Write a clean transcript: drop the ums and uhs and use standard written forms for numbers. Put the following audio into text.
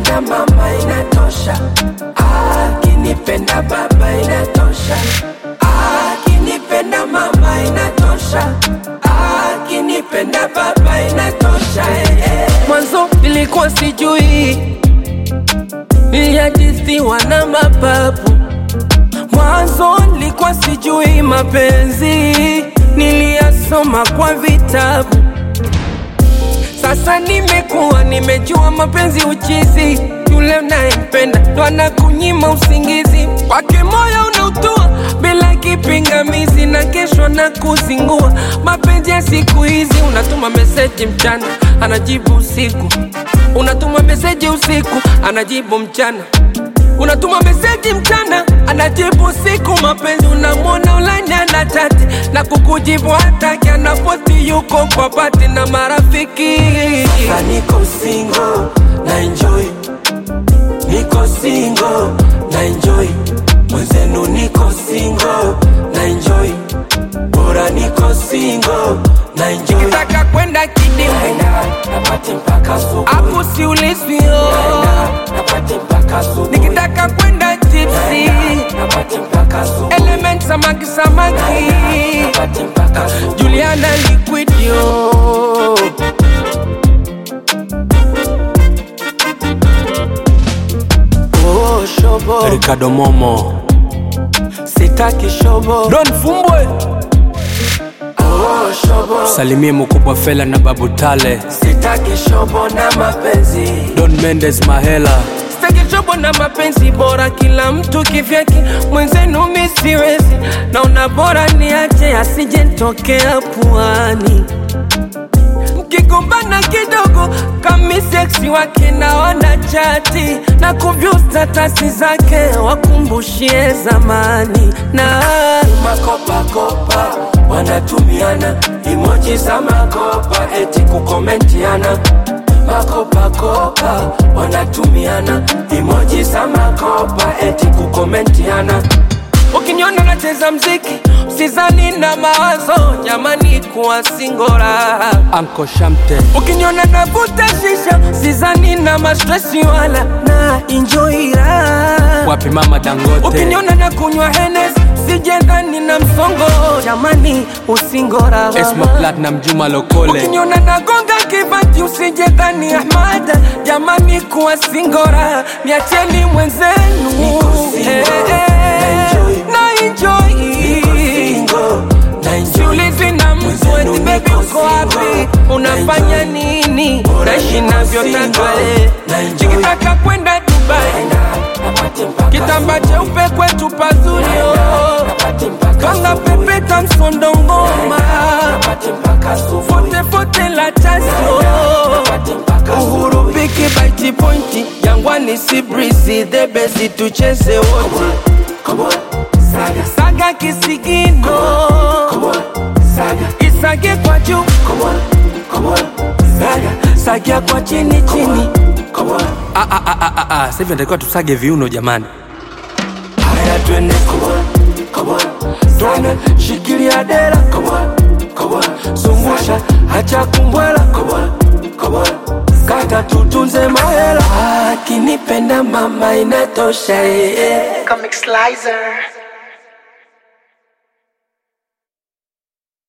Akinipenda mama inatosha, akinipenda baba inatosha, akinipenda mama inatosha, akinipenda baba inatosha. Mwanzo nilikuwa sijui, niliajisiwa na mapapu. Mwanzo nilikuwa sijui mapenzi, niliyasoma kwa vitabu. Sasa nimejua mapenzi uchizi. Yule unayempenda ndo anakunyima usingizi, kwake moyo unautua bila kipingamizi, na kesho na kuzingua. Mapenzi ya siku hizi, unatuma message mchana anajibu usiku, unatuma message usiku anajibu mchana, unatuma message mchana anajibu usiku. Mapenzi unamwona ulanya na chati na kukujibu hataki, anapoti yuko kwa pati na marafiki. Sasa niko single na enjoy, niko single na enjoy, mwenzenu niko single na enjoy, bora niko single na enjoy. Nikitaka kwenda kidimu napati mpaka subuhi, hapo siulizwi napati mpaka subuhi. Nikitaka kwenda tipsy napati mpaka subuhi, element samaki napati mpaka subuhi. Juliana liquid yo, oh shobo Ricardo Momo, sitaki shobo Don Fumbwe, oh shobo Salimie mkubwa Fela na Babu Tale, sitaki shobo na mapenzi Don Mendes Mahela, sitaki shobo na mapenzi, bora kila mtu kivyake, mwenzenu mimi siwezi, naona bora niache asije nitokea puani. Mkigombana kidogo kami sexy wake na wana chati, na kuview status zake wakumbushie zamani. Na makopa kopa wanatumiana emoji za makopa eti kukomentiana, makopa kopa wanatumiana emoji za makopa eti kukomentiana. Ukiniona nacheza mziki usizani na mawazo, jamani kuwa singora Anko Shamte. Ukiniona navuta shisha usizani na mastressi wala na enjoy raha. Wapi mama Dangote? Ukiniona na kunywa Hennessy usijendani na msongo, jamani usingora Esma Platinum Juma Lokole. Ukiniona na gonga kibati usijendani Ahmada, jamani kuwa singora, niacheni mwenzenu niko single na enjoy, siulizi na mtu eti baby uko wapi, unafanya nini, naishi navyotaka. Nikitaka kwenda Dubai kitamba cheupe kwetu pazuri, kanga pepeta msondo ngoma, fote fote la chasio, Uhuru Biki Baiti Pointi, Jangwani si breezy, the best tucheze wote. Come on, saga saga kisigino, come on, saga isage kwa juu, come on, saga saga kwa chini chini, come on. Sasa hivi ndio tusage viuno jamani. Haya twende, come on, twende shikilia dera, come on, zungusha acha kumbwela, come on, kata tutunze mahela. Akinipenda mama inatosha, Comic Slicer.